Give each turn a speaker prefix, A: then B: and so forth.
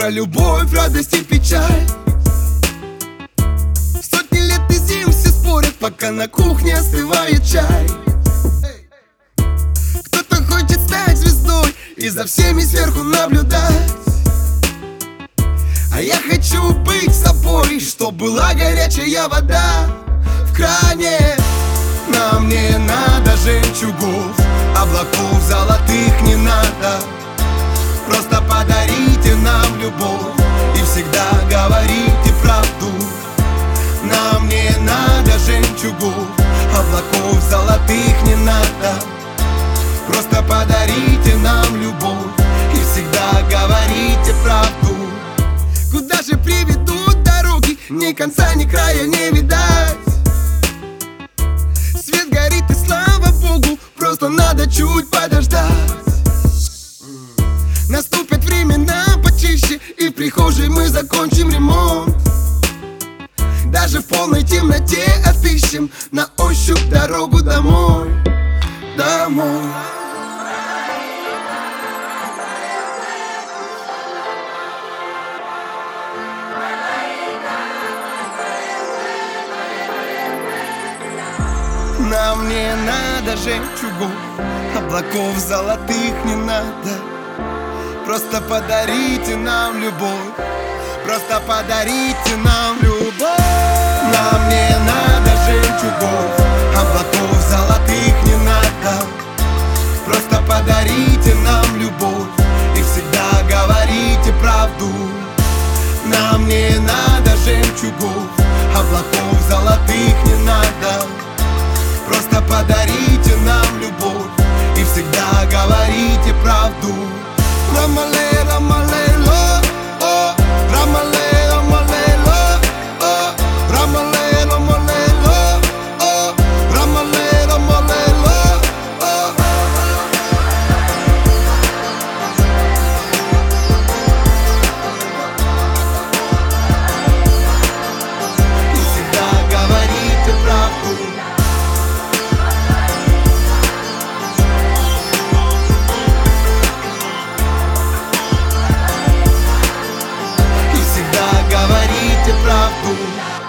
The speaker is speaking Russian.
A: про любовь, радость и печаль. Сотни лет и зим все спорят, пока на кухне остывает чай. Кто-то хочет стать звездой и за всеми сверху наблюдать, а я хочу быть собой, чтоб была горячая вода в кране. Нам не надо жемчугов, облаков золотых не надо. Просто подарите нам любовь и всегда говорите правду. Нам не надо жемчугов, облаков золотых не надо. Просто подарите нам любовь и всегда говорите правду. Куда же приведут дороги, ни конца, ни края не видать. Свет горит и слава Богу, просто надо чуть подождать. Наступят времена почище, и в прихожей мы закончим ремонт. Даже в полной темноте отыщем на ощупь дорогу домой. Домой. Нам не надо жемчугов, облаков золотых не надо. Просто подарите нам любовь, просто подарите нам любовь. Нам не надо жемчугов, облаков золотых не надо. Просто подарите нам любовь и всегда говорите правду. Нам не надо жемчугов, облаков золотых не надо. Просто подарите нам любовь и всегда говорите правду. Рамале, рамале, ло, о, рамале, рамале, ло, о, рамале, рамале, ло, о, рамале, рамале, ло, о. И всегда говорите правду. Говорите правду.